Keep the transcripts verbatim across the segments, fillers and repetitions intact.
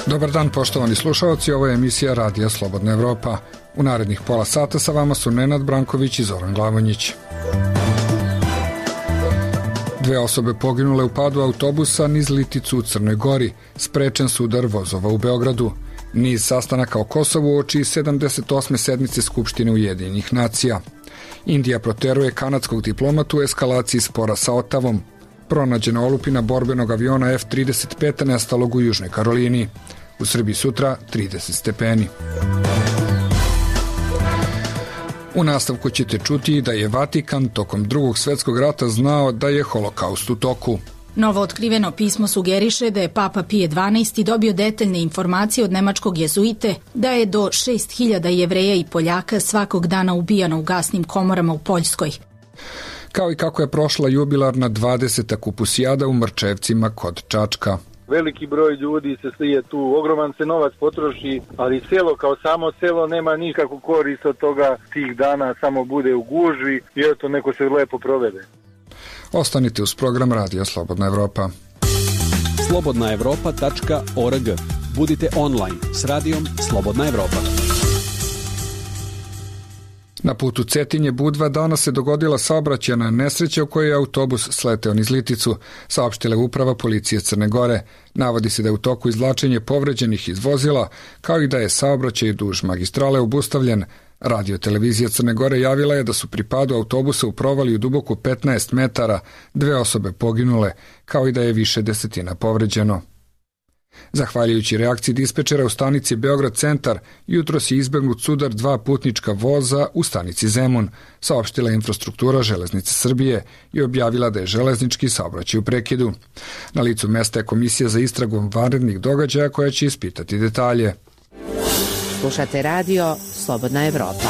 Dobar dan, poštovani slušalci, ovo je emisija Radija Slobodna Evropa. U narednih pola sata sa vama su Nenad Branković i Zoran Glavonjić. Dve osobe poginule u padu autobusa niz Liticu u Crnoj Gori, sprečen sudar vozova u Beogradu. Niz sastanaka o Kosovu uoči sedamdeset osme sednice Skupštine Ujedinjenih nacija. Indija proteruje kanadskog diplomatu u eskalaciji spora sa Ottavom. Pronađena olupina borbenog aviona F trideset pet nestalog u Južnoj Karolini. U Srbiji sutra trideset stepeni. U nastavku ćete čuti da je Vatikan tokom Drugog svjetskog rata znao da je holokaust u toku. Novo otkriveno pismo sugeriše da je Papa Pije dvanaesti dobio detaljne informacije od nemačkog jezuite da je do šest hiljada Jevreja i Poljaka svakog dana ubijano u gasnim komorama u Poljskoj. Kao i kako je prošla jubilarna dvadeseta kupusijada u Mrčevcima kod Čačka. Veliki broj ljudi se slije tu, ogroman se novac potroši, ali selo kao samo selo nema nikakvu korist od toga tih dana, samo bude u gužvi i eto neko se lepo provede. Ostanite uz program Radija Slobodna Evropa. slobodna evropa tačka org. Budite online s radijom Slobodna Evropa. Na putu Cetinje-Budva danas se dogodila saobraćajna nesreća u kojoj je autobus sleteo niz Liticu, saopštila je uprava policije Crne Gore. Navodi se da je u toku izvlačenje povređenih iz vozila, kao i da je saobraćaj duž magistrale obustavljen. Radio televizija Crne Gore javila je da su pri padu autobusa u provaliju duboku petnaest metara, dve osobe poginule, kao i da je više desetina povređeno. Zahvaljujući reakciji dispečera u stanici Beograd centar, jutros je izbegnut sudar dva putnička voza u stanici Zemun, saopštila infrastruktura Železnice Srbije i objavila da je železnički saobraćaj u prekidu. Na licu mesta je komisija za istragu vanrednih događaja koja će ispitati detalje. Slušate radio Slobodna Evropa.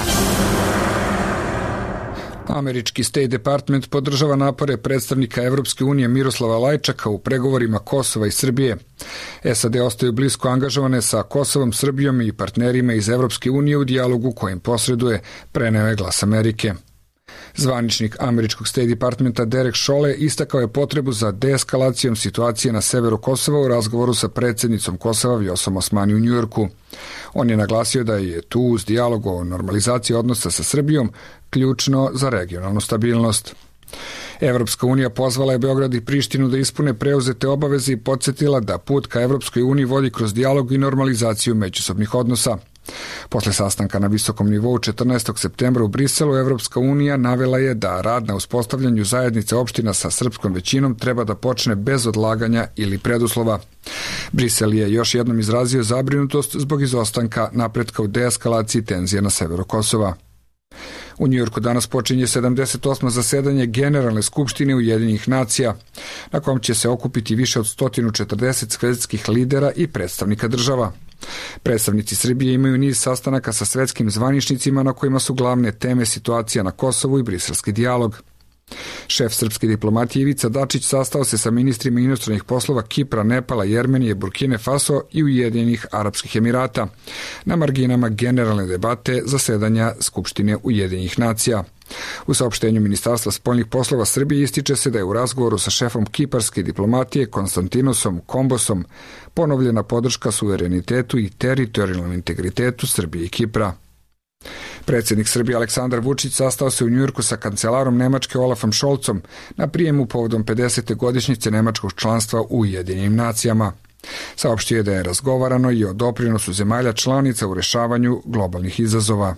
Američki State Department podržava napore predstavnika Evropske unije Miroslava Lajčaka u pregovorima Kosova i Srbije. S A D ostaju blisko angažovane sa Kosovom, Srbijom i partnerima iz Evropske unije u dijalogu kojim posreduje, preneo je Glas Amerike. Zvaničnik američkog State Departmenta Derek Chollet istakao je potrebu za deeskalacijom situacije na severu Kosova u razgovoru sa predsjednicom Kosova Vjosom Osmani u Njujorku. On je naglasio da je tu uz dijalog o normalizaciji odnosa sa Srbijom ključno za regionalnu stabilnost. Evropska unija pozvala je Beograd i Prištinu da ispune preuzete obaveze i podsjetila da put ka Evropskoj uniji vodi kroz dijalog i normalizaciju međusobnih odnosa. Posle sastanka na visokom nivou četrnaestog septembra u Briselu, Evropska unija navela je da rad na uspostavljanju zajednice opština sa srpskom većinom treba da počne bez odlaganja ili preduslova. Brisel je još jednom izrazio zabrinutost zbog izostanka napretka u deeskalaciji tenzija na severu Kosova. U Njujorku danas počinje sedamdeset osmo zasedanje Generalne skupštine Ujedinjenih nacija, na kom će se okupiti više od sto četrdeset svetskih lidera i predstavnika država. Predstavnici Srbije imaju niz sastanaka sa svetskim zvaničnicima na kojima su glavne teme situacija na Kosovu i briselski dijalog. Šef srpske diplomatije Ivica Dačić sastao se sa ministrima inostranih poslova Kipra, Nepala, Jermenije, Burkine Faso i Ujedinjenih Arapskih Emirata na marginama generalne debate zasedanja Skupštine Ujedinjenih nacija. U saopštenju Ministarstva spoljnih poslova Srbije ističe se da je u razgovoru sa šefom kiparske diplomatije Konstantinosom Kombosom ponovljena podrška suverenitetu i teritorijalnom integritetu Srbije i Kipra. Predsjednik Srbije Aleksandar Vučić sastao se u Njujorku sa kancelarom Nemačke Olafom Scholzom na prijemu povodom pedesete godišnjice nemačkog članstva u Ujedinjenim nacijama. Saopštio je da je razgovarano i o doprinosu zemalja članica u rešavanju globalnih izazova.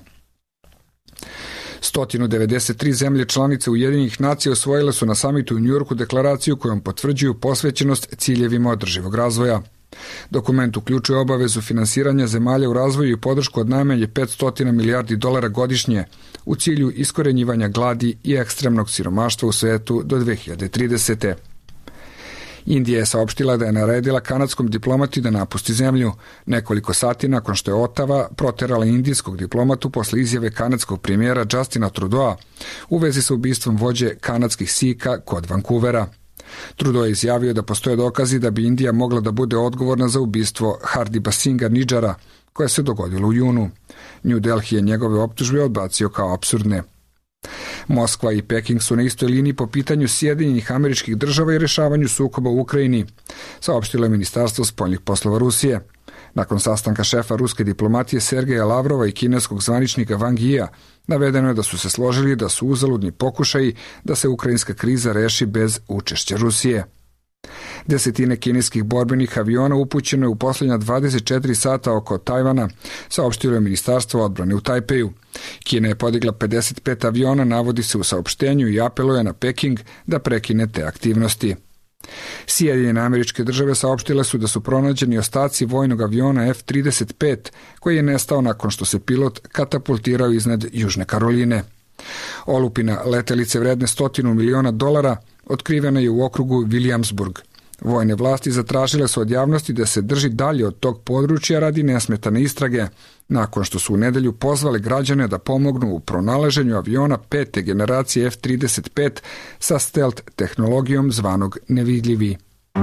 sto devedeset tri zemlje članice Ujedinjenih nacija osvojile su na samitu u Njujorku deklaraciju kojom potvrđuju posvećenost ciljevima održivog razvoja. Dokument uključuje obavezu finansiranja zemalja u razvoju i podršku od najmanje petsto milijardi dolara godišnje u cilju iskorenjivanja gladi i ekstremnog siromaštva u svetu do dve hiljade tridesete. Indija je saopštila da je naredila kanadskom diplomati da napusti zemlju, nekoliko sati nakon što je Ottawa proterala indijskog diplomatu posle izjave kanadskog premijera Justina Trudeau u vezi sa ubistvom vođe kanadskih Sika kod Vancouvera. Trudeau je izjavio da postoje dokazi da bi Indija mogla da bude odgovorna za ubistvo Hardipa Singha Nidžara, koje se dogodilo u junu. New Delhi je njegove optužbe odbacio kao apsurdne. Moskva i Peking su na istoj liniji po pitanju Sjedinjenih Američkih Država i rešavanju sukoba u Ukrajini, saopštilo je Ministarstvo spoljnih poslova Rusije. Nakon sastanka šefa ruske diplomatije Sergeja Lavrova i kineskog zvaničnika Wang Yia, navedeno je da su se složili da su uzaludni pokušaji da se ukrajinska kriza reši bez učešća Rusije. Desetine kineskih borbenih aviona upućeno je u posljednja dvadeset četiri sata oko Tajvana, saopštilo je Ministarstvo odbrane u Tajpeju. Kina je podigla pedeset pet aviona, navodi se u saopštenju, i apeluje na Peking da prekine te aktivnosti. Sjedinjene Američke Države saopštile su da su pronađeni ostaci vojnog aviona F trideset pet koji je nestao nakon što se pilot katapultirao iznad Južne Karoline. Olupina letelice vredne stotinu miliona dolara otkrivena je u okrugu Williamsburg. Vojne vlasti zatražile su od javnosti da se drži dalje od tog područja radi nesmetane istrage, nakon što su u nedelju pozvali građane da pomognu u pronalaženju aviona pete generacije F trideset pet sa stealth tehnologijom zvanog Nevidljivi.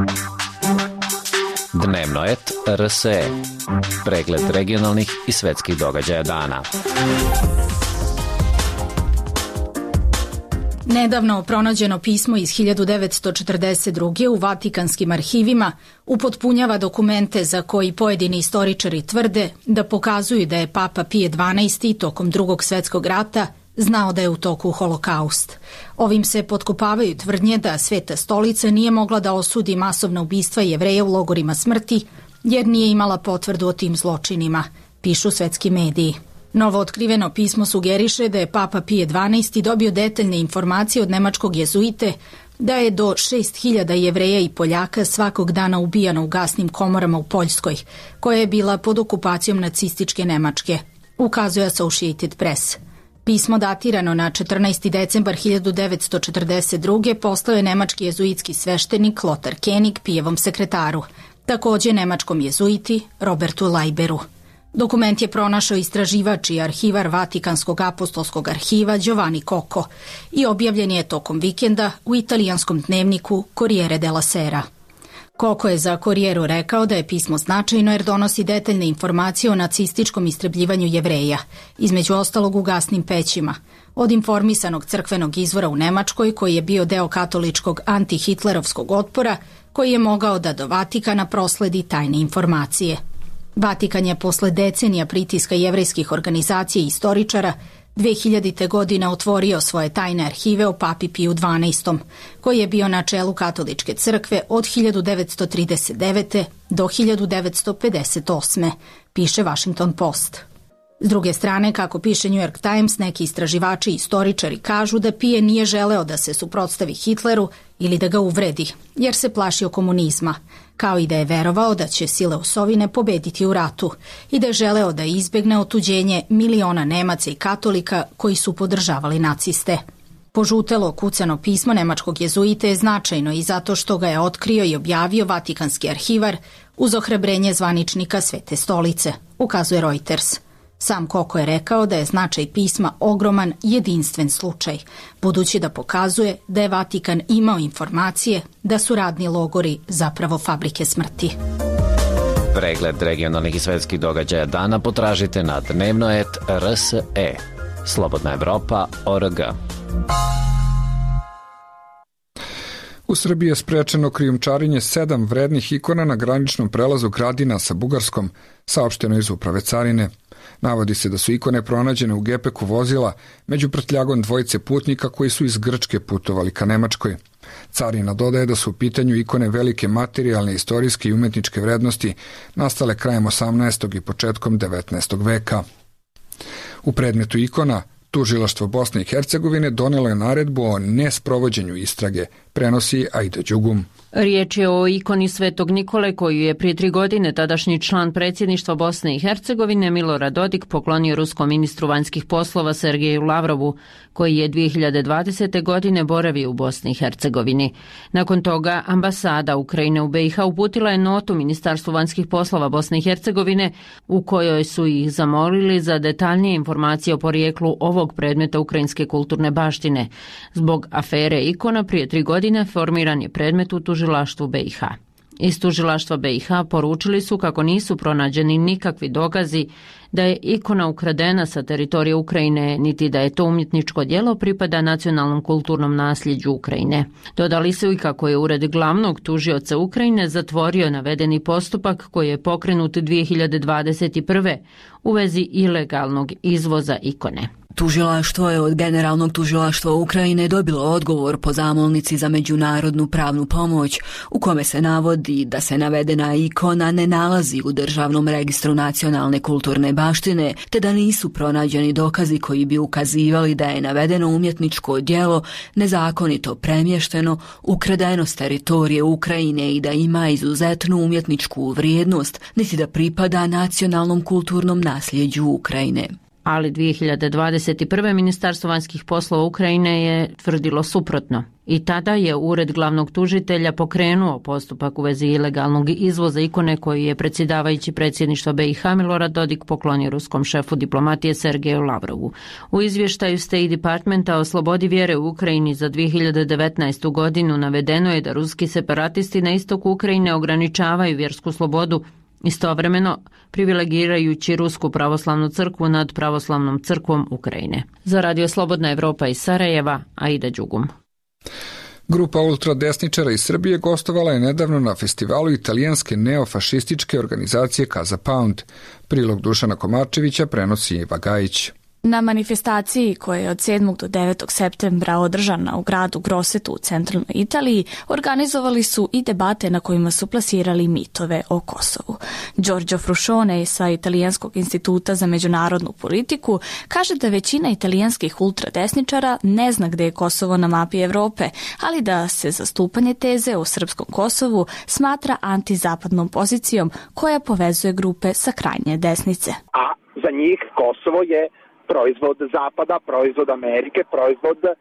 Dnevno et R S E. Pregled regionalnih i svetskih događaja dana. Nedavno pronađeno pismo iz hiljadu devetsto četrdeset druge u Vatikanskim arhivima upotpunjava dokumente za koji pojedini istoričari tvrde da pokazuju da je Papa Pije dvanaesti tokom Drugog svetskog rata znao da je u toku holokaust. Ovim se potkopavaju tvrdnje da Sveta stolica nije mogla da osudi masovna ubistva Jevreja u logorima smrti jer nije imala potvrdu o tim zločinima, pišu svetski mediji. Novo otkriveno pismo sugeriše da je Papa Pije dvanaesti dobio detaljne informacije od nemačkog jezuite da je do šest hiljada Jevreja i Poljaka svakog dana ubijano u gasnim komorama u Poljskoj, koja je bila pod okupacijom nacističke Nemačke, ukazuje Associated Press. Pismo datirano na četrnaesti decembar hiljadu devetsto četrdeset druge poslao je nemački jezuitski sveštenik Lothar Koenig Pijevom sekretaru, takođe nemačkom jezuiti Robertu Lajberu. Dokument je pronašao istraživač i arhivar Vatikanskog apostolskog arhiva Giovanni Cocco i objavljen je tokom vikenda u italijanskom dnevniku Corriere della Sera. Cocco je za Corrieru rekao da je pismo značajno jer donosi detaljne informacije o nacističkom istrebljivanju Jevreja, između ostalog u gasnim pećima, od informisanog crkvenog izvora u Nemačkoj koji je bio deo katoličkog antihitlerovskog otpora koji je mogao da do Vatikana prosledi tajne informacije. Vatikan je posle decenija pritiska jevrejskih organizacija i istoričara dve hiljadite. godine otvorio svoje tajne arhive o Papi Piju dvanaestom, koji je bio na čelu katoličke crkve od hiljadu devetsto trideset devete. do hiljadu devetsto pedeset osme. piše Washington Post. S druge strane, kako piše New York Times, neki istraživači i istoričari kažu da Pije nije želeo da se suprotstavi Hitleru ili da ga uvredi, jer se plašio komunizma, kao i da je verovao da će sile osovine pobediti u ratu i da je želeo da izbegne otuđenje miliona Nemaca i katolika koji su podržavali naciste. Požutelo kucano pismo nemačkog jezuite je značajno i zato što ga je otkrio i objavio Vatikanski arhivar uz ohrabrenje zvaničnika Svete stolice, ukazuje Reuters. Sam Cocco je rekao da je značaj pisma ogroman, jedinstven slučaj, budući da pokazuje da je Vatikan imao informacije da su radni logori zapravo fabrike smrti. Pregled regionalnih i svetskih događaja dana potražite na dnevno et R S E. Slobodna Evropa O R G. U Srbiji je sprečeno krijumčarenje sedam vrednih ikona na graničnom prelazu Gradina sa Bugarskom, saopšteno iz Uprave carine. Navodi se da su ikone pronađene u gepeku vozila među prtljagom dvojice putnika koji su iz Grčke putovali ka Nemačkoj. Carina dodaje da su u pitanju ikone velike materijalne, istorijske i umetničke vrednosti nastale krajem osamnaestog i početkom devetnaestog veka. U predmetu ikona Tužilaštvo Bosne i Hercegovine donelo je naredbu o nesprovođenju istrage, prenosi Aida Đugum. Riječ je o ikoni Svetog Nikole koju je prije tri godine tadašnji član predsjedništva Bosne i Hercegovine Milorad Dodik poklonio ruskom ministru vanjskih poslova Sergeju Lavrovu, koji je dvije hiljade dvadesete. godine boravio u Bosni i Hercegovini. Nakon toga ambasada Ukrajine u B i H uputila je notu Ministarstvu vanjskih poslova Bosne i Hercegovine u kojoj su ih zamolili za detaljnije informacije o porijeklu ovog predmeta ukrajinske kulturne baštine. Zbog afere ikona prije tri godine formiran je predmet u tužilaštvu B i H. Iz tužilaštva B i H poručili su kako nisu pronađeni nikakvi dokazi da je ikona ukradena sa teritorija Ukrajine, niti da je to umjetničko djelo pripada nacionalnom kulturnom nasljeđu Ukrajine. Dodali su i kako je ured glavnog tužioca Ukrajine zatvorio navedeni postupak koji je pokrenut dvije hiljade dvadeset prve u vezi ilegalnog izvoza ikone. Tužilaštvo je od Generalnog tužilaštva Ukrajine dobilo odgovor po zamolnici za međunarodnu pravnu pomoć u kome se navodi da se navedena ikona ne nalazi u Državnom registru nacionalne kulturne baštine, te da nisu pronađeni dokazi koji bi ukazivali da je navedeno umjetničko djelo nezakonito premješteno, ukradeno s teritorije Ukrajine i da ima izuzetnu umjetničku vrijednost, niti da pripada nacionalnom kulturnom nasljeđu Ukrajine. Ali dvije hiljade dvadeset prve Ministarstvo vanjskih poslova Ukrajine je tvrdilo suprotno. I tada je ured glavnog tužitelja pokrenuo postupak u vezi ilegalnog izvoza ikone koji je predsjedavajući predsjedništva B i H Milorad Dodik poklonio ruskom šefu diplomatije Sergeju Lavrovu. U izvještaju State Departmenta o slobodi vjere u Ukrajini za dvije hiljade devetnaestu godinu navedeno je da ruski separatisti na istoku Ukrajine ograničavaju vjersku slobodu, istovremeno privilegirajući Rusku pravoslavnu crkvu nad pravoslavnom crkvom Ukrajine. Za Radio Slobodna Evropa iz Sarajeva, Aida Đugum. Grupa ultradesničara iz Srbije gostovala je nedavno na festivalu italijanske neofašističke organizacije Casa Pound. Prilog Dušana Komarčevića prenosi Iva Gajić. Na manifestaciji koja je od sedmog do devetog septembra održana u gradu Grossetu u centralnoj Italiji, organizovali su i debate na kojima su plasirali mitove o Kosovu. Giorgio Fruscione sa Italijanskog instituta za međunarodnu politiku kaže da većina italijanskih ultradesničara ne zna gde je Kosovo na mapi Evrope, ali da se zastupanje teze o srpskom Kosovu smatra antizapadnom pozicijom koja povezuje grupe sa krajnje desnice. A za njih Kosovo je proizvod Zapada, proizvod Amerike, proizvod uh,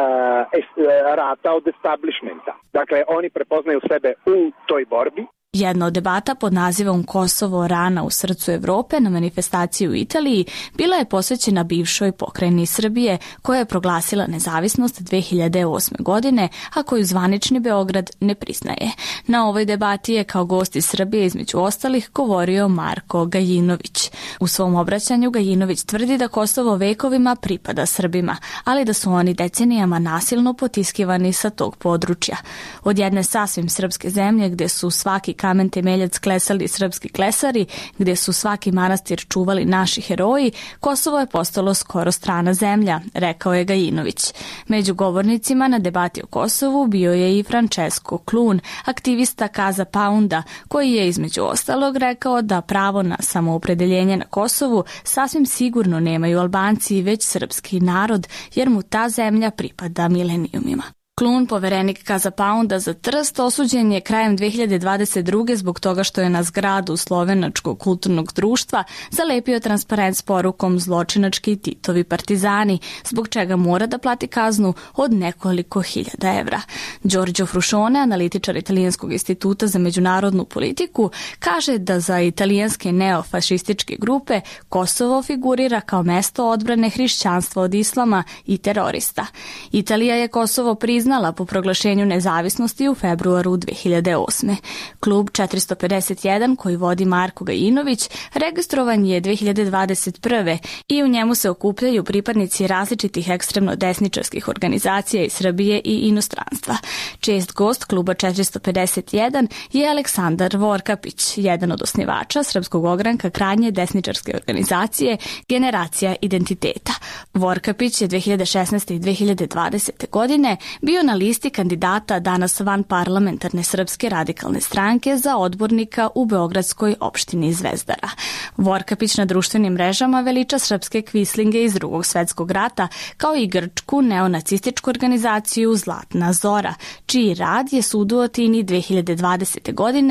rata od establishmenta. Dakle, oni prepoznaju sebe u toj borbi. Jedna od debata pod nazivom Kosovo, rana u srcu Evrope na manifestaciji u Italiji bila je posvećena bivšoj pokrajini Srbije koja je proglasila nezavisnost dvije hiljade osme. godine, a koju zvanični Beograd ne priznaje. Na ovoj debati je kao gost iz Srbije između ostalih govorio Marko Gajinović. U svom obraćanju Gajinović tvrdi da Kosovo vekovima pripada Srbima, ali da su oni decenijama nasilno potiskivani sa tog područja. Od jedne sasvim srpske zemlje gdje su svaki kamen temeljac klesali srpski klesari, gdje su svaki manastir čuvali naši heroji, Kosovo je postalo skoro strana zemlja, rekao je Gajinović. Među govornicima na debati o Kosovu bio je i Francesco Clun, aktivista Casa Pounda, koji je između ostalog rekao da pravo na samoopredeljenje na Kosovu sasvim sigurno nemaju Albanci, već srpski narod, jer mu ta zemlja pripada milenijumima. Clun, poverenik Casa Pounda za Trst, osuđen je krajem dvije hiljade dvadeset druge zbog toga što je na zgradu Slovenačkog kulturnog društva zalepio transparent s porukom zločinački Titovi partizani, zbog čega mora da plati kaznu od nekoliko hiljada evra. Giorgio Fruscione, analitičar Italijanskog instituta za međunarodnu politiku, kaže da za italijanske neofašističke grupe Kosovo figurira kao mesto odbrane hrišćanstva od islama i terorista. Italija je Kosovo priznala priznala po proglašenju nezavisnosti u februaru dvije hiljade osme. Klub četiristo pedeset jedan, koji vodi Marko Gajinović, registrovan je dvije hiljade dvadeset prve. i u njemu se okupljaju pripadnici različitih ekstremno desničarskih organizacija iz Srbije i inostranstva. Čest gost kluba četiristo pedeset jedan je Aleksandar Vorkapić, jedan od osnivača srpskog ogranka krajnje desničarske organizacije Generacija identiteta. Vorkapić je dvije hiljade šesnaeste i dvije hiljade dvadesete. godine bio na listi kandidata danas van parlamentarne Srpske radikalne stranke za odbornika u beogradskoj opštini Zvezdara. Vorkapić na društvenim mrežama veliča srpske kvislinge iz Drugog svetskog rata, kao i grčku neonacističku organizaciju Zlatna Zora, čiji rad je suduotini dvije hiljade dvadesete. godine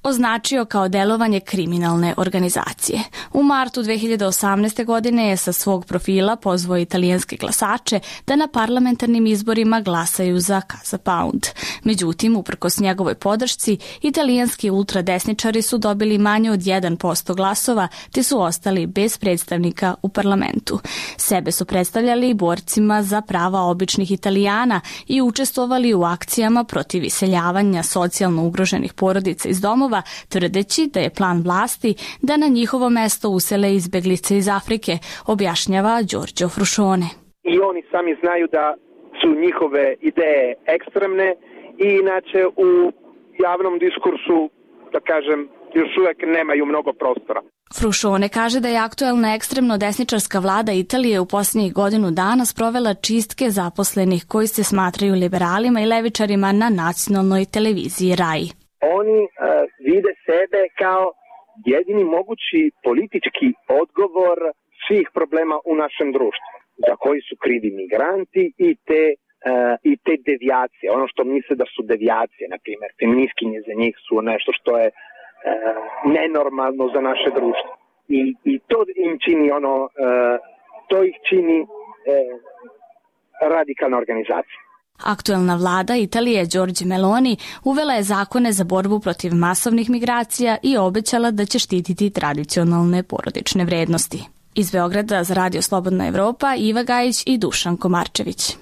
označio kao delovanje kriminalne organizacije. U martu dve hiljade osamnaeste. godine je sa svog profila pozvao italijanske glasače da na parlamentarnim izborima glasaju za Casa Pound. Međutim, uprkos njegovoj podršci, italijanski ultradesničari su dobili manje od jedan posto glasova, te su ostali bez predstavnika u parlamentu. Sebe su predstavljali borcima za prava običnih Italijana i učestvovali u akcijama protiv iseljavanja socijalno ugroženih porodica iz domova, tvrdeći da je plan vlasti da na njihovo mesto usele izbeglice iz Afrike, objašnjava Giorgio Fruscione. I oni sami znaju da su njihove ideje ekstremne i inače u javnom diskursu, da kažem, još uvek nemaju mnogo prostora. Fruscione kaže da je aktuelna ekstremno desničarska vlada Italije u posljednjih godinu dana sprovela čistke zaposlenih koji se smatraju liberalima i levičarima na nacionalnoj televiziji Rai. Oni uh, vide sebe kao jedini mogući politički odgovor svih problema u našem društvu, za koji su krivi migranti i te, uh, i te devijacije. Ono što misle da su devijacije, na primjer, feministkinje za njih su nešto što je uh, nenormalno za naše društvo. I, i to im čini ono, uh, to ih čini uh, radikalna organizacija. Aktuelna vlada Italije Giorgia Meloni uvela je zakone za borbu protiv masovnih migracija i obećala da će štititi tradicionalne porodične vrednosti. Iz Beograda za Radio Slobodna Evropa, Iva Gajić i Dušan Komarčević.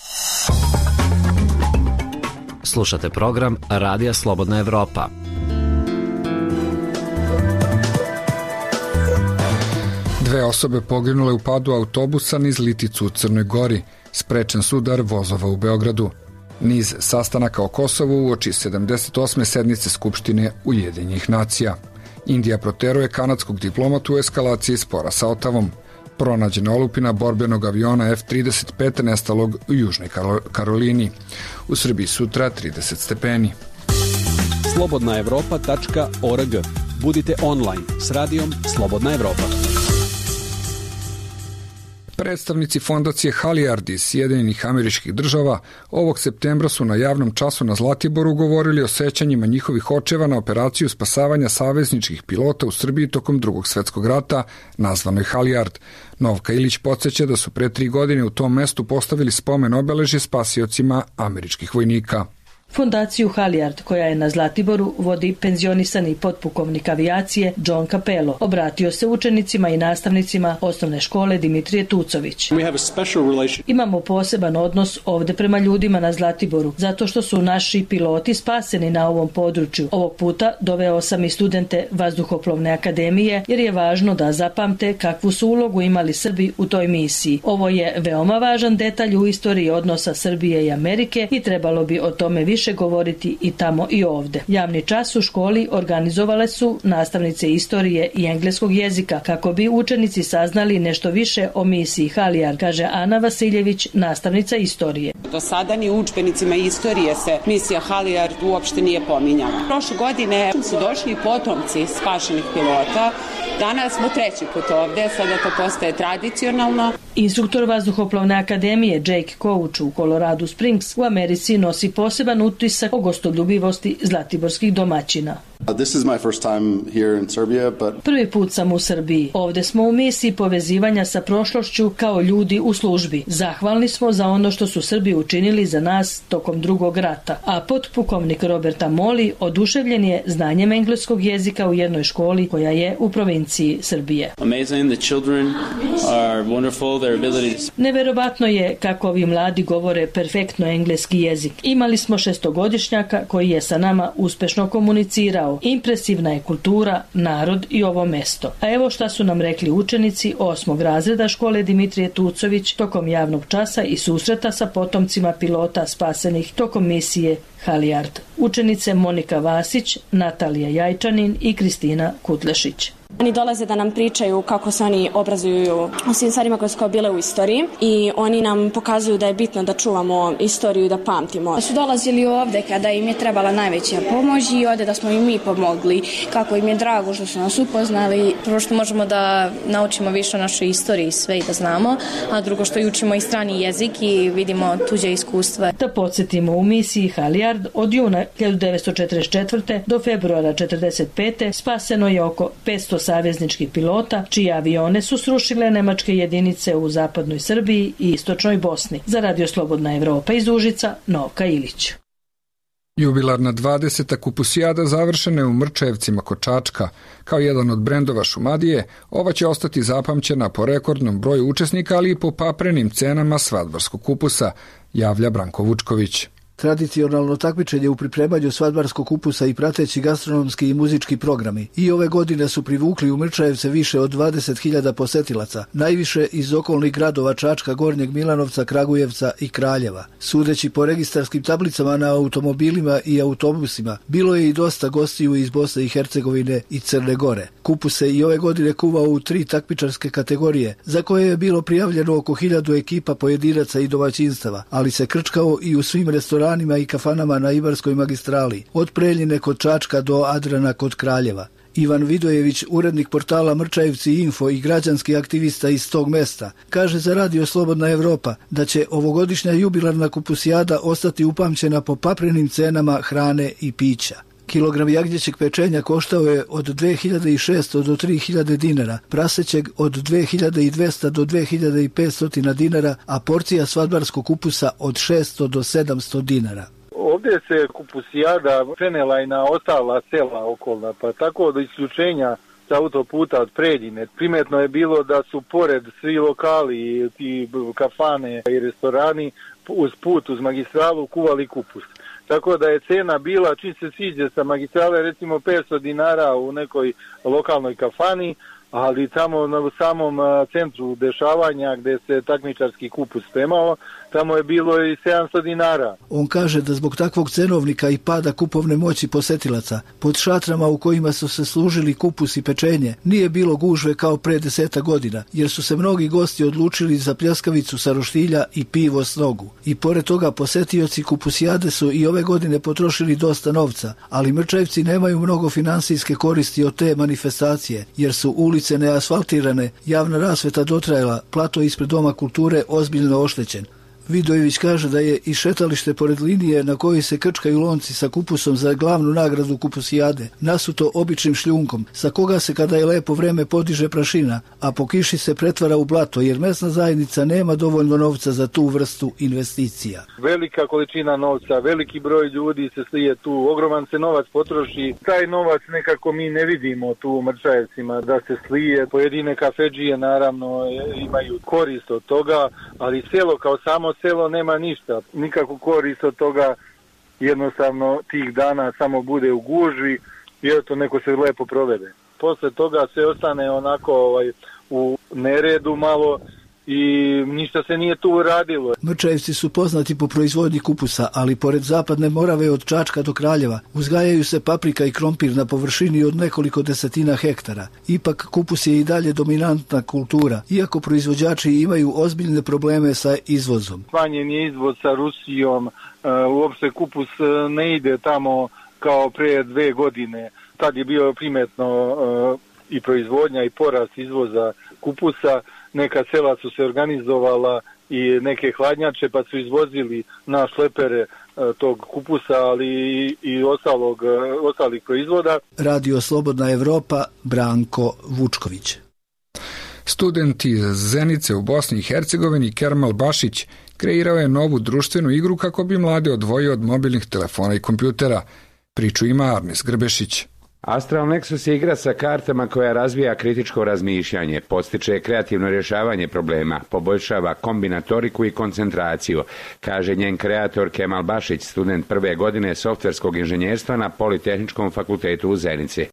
Slušate program Radija Slobodna Evropa. Dve osobe poginule u padu autobusa niz Liticu u Crnoj Gori. Sprečen sudar vozova u Beogradu. Niz sastanaka o Kosovu uoči sedamdeset osme sednice Skupštine Ujedinjenih nacija. Indija proteruje kanadskog diplomatu u eskalaciji spora sa Otavom. Pronađena olupina borbenog aviona F trideset pet nestalog u Južnoj Karolini. U Srbiji sutra trideset stepeni. slobodna evropa tačka org. Budite online s radijom Slobodna Evropa. Predstavnici fondacije Halijard iz Sjedinjenih Američkih Država ovog septembra su na javnom času na Zlatiboru govorili o sećanjima njihovih očeva na operaciju spasavanja savezničkih pilota u Srbiji tokom Drugog svetskog rata, nazvanoj Halijard. Novka Ilić podsjeća da su pre tri godine u tom mestu postavili spomen obeležje spasiocima američkih vojnika. Fondaciju Halijard, koja je na Zlatiboru, vodi penzionisani potpukovnik avijacije John Capello. Obratio se učenicima i nastavnicima osnovne škole Dimitrije Tucović. Imamo poseban odnos ovde prema ljudima na Zlatiboru, zato što su naši piloti spaseni na ovom području. Ovog puta doveo sam i studente Vazduhoplovne akademije, jer je važno da zapamte kakvu su ulogu imali Srbi u toj misiji. Ovo je veoma važan detalj u istoriji odnosa Srbije i Amerike i trebalo bi o tome više više govoriti i tamo i ovde. Javni čas u školi organizovale su nastavnice istorije i engleskog jezika kako bi učenici saznali nešto više o misiji Halijard, kaže Ana Vasiljević, nastavnica istorije. Do sada ni u udžbenicima istorije se misija Halijard uopšte nije pominjala. Prošle godine su došli potomci spašenih pilota. Danas smo treći put ovde, sada to postaje tradicionalno. Instruktor Vazduhoplovne akademije Jake Coach u Colorado Springs u Americi nosi poseban utisak o gostoljubivosti zlatiborskih domaćina. This is my first time here in Serbia, but... Prvi put sam u Srbiji. Ovde smo u misiji povezivanja sa prošlošću kao ljudi u službi. Zahvalni smo za ono što su Srbi učinili za nas tokom Drugog rata. A potpukovnik Roberta Moli oduševljen je znanjem engleskog jezika u jednoj školi koja je u provinciji Srbije. Amazing, the children are wonderful, their abilities. Neverovatno je kako ovi mladi govore perfektno engleski jezik. Imali smo šestogodišnjaka koji je sa nama uspešno komunicirao. Impresivna je kultura, narod i ovo mesto. A evo šta su nam rekli učenici osmog razreda škole Dimitrije Tucović tokom javnog časa i susreta sa potomcima pilota spasenih tokom misije Halijard. Učenice Monika Vasić, Natalija Jajčanin i Kristina Kutlešić. Oni dolaze da nam pričaju kako se oni obrazuju o svim stvarima koje su kao bile u istoriji i oni nam pokazuju da je bitno da čuvamo istoriju i da pamtimo. Da su dolazili ovde kada im je trebala najveća pomoć i ovde da smo im mi pomogli. Kako im je drago što su nas upoznali. Prvo što možemo da naučimo više o našoj istoriji i sve i da znamo, a drugo što i učimo i strani jezik i vidimo tuđe iskustva. Da podsjetimo, u misiji Halijard od juna hiljadu devetsto četrdeset četvrte do februara četrdeset pete spaseno je oko petsto savezničkih pilota, čije avione su srušile nemačke jedinice u zapadnoj Srbiji i istočnoj Bosni. Za Radio Slobodna Evropa iz Užica, Novka Ilić. Jubilarna dvadeseta kupusijada završena je u Mrčajevcima kod Čačka. Kao jedan od brendova Šumadije, ova će ostati zapamćena po rekordnom broju učesnika, ali i po paprenim cenama svadbarskog kupusa, javlja Branko Vučković. Tradicionalno takmičenje u pripremanju svadbarskog kupusa i prateći gastronomski i muzički programi. I ove godine su privukli u Mrčajevce više od dvadeset hiljada posetilaca, najviše iz okolnih gradova Čačka, Gornjeg Milanovca, Kragujevca i Kraljeva. Sudeći po registarskim tablicama na automobilima i autobusima, bilo je i dosta gostiju iz Bosne i Hercegovine i Crne Gore. Kupus se i ove godine kuvao u tri takmičarske kategorije, za koje je bilo prijavljeno oko hiljadu ekipa pojedinaca i domaćinstava, ali se krčkao i u svim restoranima i kafanama na Ibarskoj magistrali, od Preljine kod Čačka do Adrana kod Kraljeva. Ivan Vidojević, urednik portala Mrčajevci Info i građanski aktivista iz tog mesta, kaže za Radio Slobodna Evropa da će ovogodišnja jubilarna kupusijada ostati upamćena po paprenim cenama hrane i pića. Kilogram jagnjećeg pečenja koštao je od dve hiljade šesto do tri hiljade dinara, prasećeg od dve hiljade dvesta do dve hiljade petsto dinara, a porcija svadbarskog kupusa od šesto do sedamsto dinara. Ovdje se kupusijada prenela i na ostala sela okolna, pa tako do isključenja sa autoputa od Preljine. Primetno je bilo da su pored svi lokali i kafane i restorani uz put, uz magistralu kuvali kupus. Tako da je cena bila, čim se siđe sa magistrale, recimo petsto dinara u nekoj lokalnoj kafani, ali tamo na samom centru dešavanja gdje se takmičarski kupus spremao, tamo je bilo i sedamsto dinara. On kaže da zbog takvog cenovnika i pada kupovne moći posetilaca, pod šatrama u kojima su se služili kupus i pečenje, nije bilo gužve kao pre deseta godina, jer su se mnogi gosti odlučili za pljeskavicu sa roštilja i pivo s nogu. I pored toga posetioci kupusijade su i ove godine potrošili dosta novca, ali Mrčajevci nemaju mnogo finansijske koristi od te manifestacije, jer su ulice neasfaltirane, javna rasveta dotrajala, plato ispred Doma kulture ozbiljno oštećen. Vidojević kaže da je i šetalište pored linije na kojoj se krčkaju lonci sa kupusom za glavnu nagradu kupusijade nasuto običnim šljunkom, sa koga se kada je lepo vreme podiže prašina, a po kiši se pretvara u blato, jer mesna zajednica nema dovoljno novca za tu vrstu investicija. Velika količina novca, veliki broj ljudi se slije tu, ogroman se novac potroši. Taj novac nekako mi ne vidimo tu u Mrčajevcima da se slije. Pojedine kafedžije naravno imaju korist od toga, ali selo kao samo selo nema ništa, nikakvu korist od toga, jednostavno tih dana samo bude u gužvi i eto neko se lepo provede. Posle toga sve ostane onako ovaj, u neredu malo i ništa se nije tu radilo. Mrčajevci su poznati po proizvodnji kupusa, ali pored zapadne Morave od Čačka do Kraljeva uzgajaju se paprika i krompir na površini od nekoliko desetina hektara. Ipak kupus je i dalje dominantna kultura, iako proizvođači imaju ozbiljne probleme sa izvozom. Smanjen je izvoz sa Rusijom, uopšte kupus ne ide tamo kao pre dve godine. Tad je bio primetno i proizvodnja i porast izvoza kupusa. Neka sela su se organizovala i neke hladnjače pa su izvozili na šlepere tog kupusa, ali i ostalog, ostalih proizvoda. Radio Slobodna Evropa, Branko Vučković. Student iz Zenice u Bosni i Hercegovini Kermal Bašić kreirao je novu društvenu igru kako bi mlade odvojio od mobilnih telefona i kompjutera. Priču ima Arnes Grbešić. Astral Nexus je igra sa kartama koja razvija kritičko razmišljanje, podstiče kreativno rješavanje problema, poboljšava kombinatoriku i koncentraciju, kaže njen kreator Kemal Bašić, student prve godine softverskog inženjerstva na Politehničkom fakultetu u Zenici. Igrica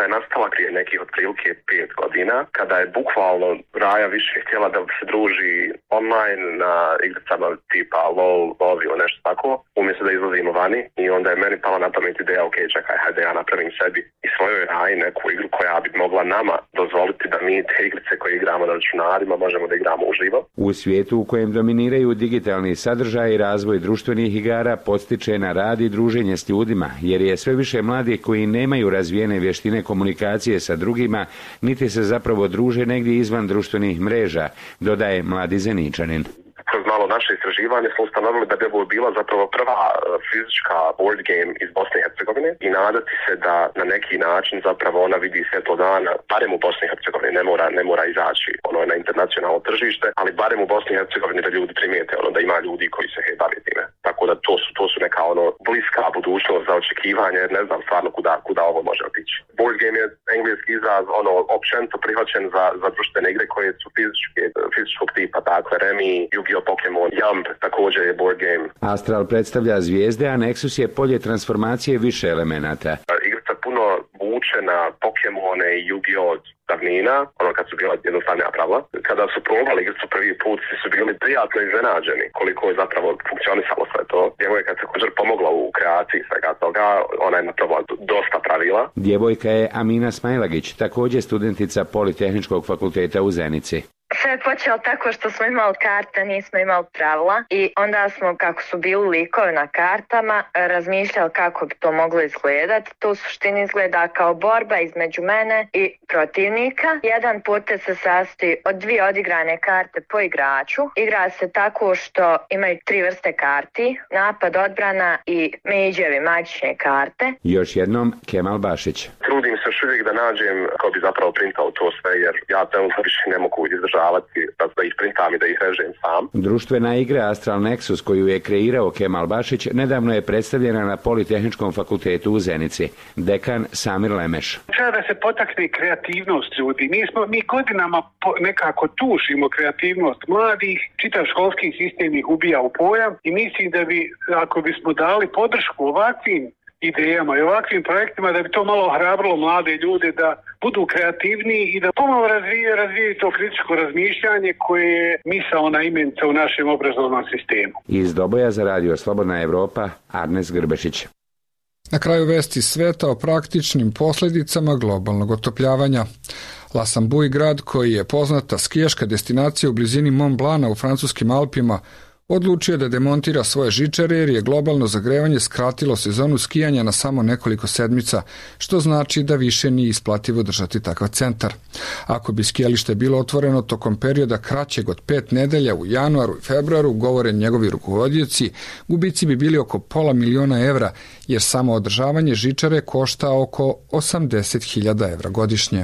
igrica je nastala prije nekih otprilike pet godina, kada je bukvalno Raja više htjela da se druži online na igricama tipa LOL, Lovio, nešto tako, umjesto da izlazimo vani. I onda je meni pala na pamet ideja, ok, čekaj, hajde ja napravim sebi i svojoj Raji neku igru koja bi mogla nama dozvoliti da mi te igrice koje igramo na računarima možemo da igramo uživo. U svijetu u kojem dominiraju digitalni sadržaj i razvoj društvenih igara podstiče na rad i druženje s ljudima, jer je sve više mladih koji nemaju razvijene vještine komunikacije sa drugima, niti se zapravo druže negdje izvan društvenih mreža, dodaje mladi Zeničanin. Kroz malo naše istraživanje smo ustanovili da bi ovo bila zapravo prva fizička board game iz Bosne i Hercegovine i nadati se da na neki način zapravo ona vidi svjetlo dana, barem u Bosni i Hercegovini, ne mora, ne mora izaći ono na internacionalno tržište, ali barem u Bosni i Hercegovini da ljudi primijete ono da ima ljudi koji se he bavi time. Tako da to su, to su neka ono bliska budućnost za očekivanje, jer ne znam stvarno kuda, kuda ovo može otići. Board game je engleski izraz ono općenito prihvaćen za, za društvene igre koje su fizičke, fizičkog tipa, dakle Remi, Yu-Gi-Oh, Pokemon, Jump također je board game. Astral predstavlja zvijezde, a Nexus je polje transformacije više elemenata. Igrica puno vuče na Pokemone i Yu-Gi-Oh davnina, ono kad su bila jednostavnija pravila. Kada su probali igricu prvi put, svi su bili prijatno iznenađeni koliko je zapravo funkcionisalo sve to. Djevojka je također pomogla u kreaciji svega toga, ona je napravila dosta pravila. Djevojka je Amina Smajlagić, također studentica Politehničkog fakulteta u Zenici. Sve je počelo tako što smo imali karte, nismo imali pravila i onda smo, kako su bili likovi na kartama, razmišljali kako bi to moglo izgledati. To u suštini izgleda kao borba između mene i protivnika. Jedan potez se sastoji od dvije odigrane karte po igraču. Igra se tako što imaju tri vrste karti, napad, odbrana i međevi, magične karte. Još jednom Kemal Bašić. Trudim se još uvijek da nađem kako bi zapravo printao to sve, jer ja trenutno više ne mogu izdržavati da ih printam i da ih režem sam. Društvena igra Astral Nexus koju je kreirao Kemal Bašić nedavno je predstavljena na Politehničkom fakultetu u Zenici. Dekan Samir Lemeš. Treba da se potakne kreativnost ljudi. Mi, smo, mi godinama po, nekako tušimo kreativnost mladih, čitav školski sistem ih ubija u pojam i mislim da bi, ako bismo dali podršku ovakvim idejama i ovakvim projektima, da bi to malo ohrabrilo mlade ljude da budu kreativniji i da pomalo razvije, razvije to kritičko razmišljanje koje je misaona imenica u našem obrazovnom sistemu. Iz Doboja za radio Slobodna Evropa, Arnes Grbešić. Na kraju vesti sveta o praktičnim posljedicama globalnog otopljavanja. Lasambuj, grad koji je poznata skijaška destinacija u blizini Mont Blana u francuskim Alpima, odlučio da demontira svoje žičare jer je globalno zagrevanje skratilo sezonu skijanja na samo nekoliko sedmica, što znači da više nije isplativo držati takav centar. Ako bi skijalište bilo otvoreno tokom perioda kraćeg od pet nedelja u januaru i februaru, govore njegovi rukovodioci, gubici bi bili oko pola miliona evra, jer samo održavanje žičare košta oko osamdeset hiljada evra godišnje.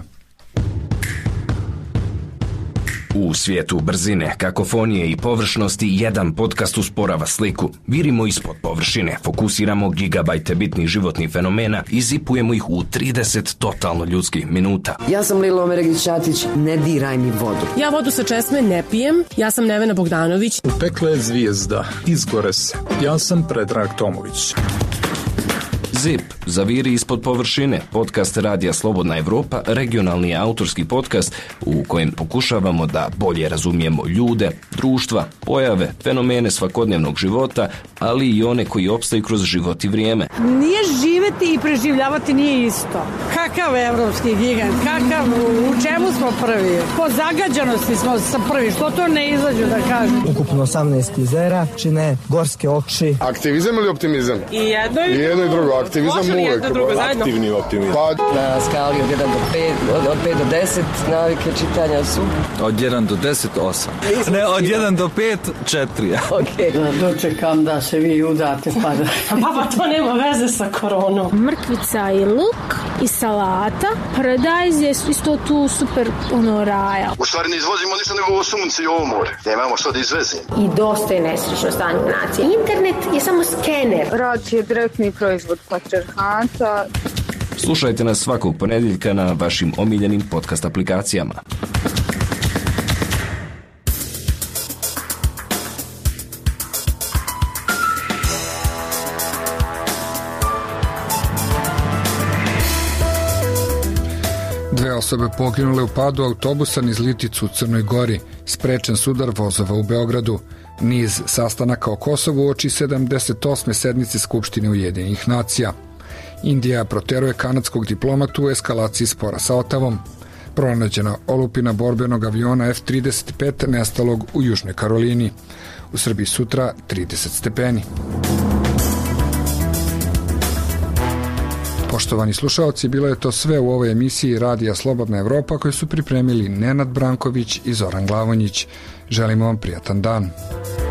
U svijetu brzine, kakofonije i površnosti jedan podcast usporava sliku. Virimo ispod površine, fokusiramo gigabajte bitnih životnih fenomena i zipujemo ih u trideset totalno ljudskih minuta. Ja sam Lilo Omeregić-Ćatić, ne diraj mi vodu. Ja vodu sa česme ne pijem, ja sam Nevena Bogdanović. Upekla je zvijezda, izgore se. Ja sam Predrag Tomović. Zip, zaviri ispod površine, podcast Radija Slobodna Evropa, regionalni autorski podcast u kojem pokušavamo da bolje razumijemo ljude, društva, pojave, fenomene svakodnevnog života, ali i one koji opstaju kroz život i vrijeme. Nije živeti i preživljavati nije isto. Kakav evropski gigant, kakav, u čemu smo prvi? Po zagađanosti smo sa prvi, što to ne izađu da kažem. Ukupno osamnaest jezera, čine gorske oči. Aktivizam ili optimizam? I jedno i, I jedno i drugo. Aktivizam uvijek. Aktivni optimizam. Pa... Na skali od jedan do pet, od, od pet do deset navike čitanja su. Od jedan do deset, osam. Ne, od jedan do pet, četiri. Okay. Da dočekam da se vi udate pa da... Pa to nema veze sa koronom. Mrkvica i luk i salata. Paradajz je isto tu super ono raja. U stvari ne izvozimo ništa nego ovo sunce i ovo more. Nemamo što da izvezimo. I dosta je nesrećno stanje u naciji. Internet je samo skener. Rad je direktni proizvod patrijarhata. Slušajte nas svakog ponedjeljka na vašim omiljenim podcast aplikacijama. osobe poginule u padu autobusa niz Liticu u Crnoj Gori, sprečen sudar vozova u Beogradu. Niz sastanaka o Kosovu uoči sedamdeset osme sednice Skupštine Ujedinjenih nacija. Indija proteruje kanadskog diplomatu u eskalaciji spora sa Otavom. Pronađena olupina borbenog aviona F trideset pet nestalog u Južnoj Karolini. U Srbiji sutra trideset stepeni. Poštovani slušaoci, bilo je to sve u ovoj emisiji Radija Slobodna Evropa koju su pripremili Nenad Branković i Zoran Glavonjić. Želimo vam prijatan dan.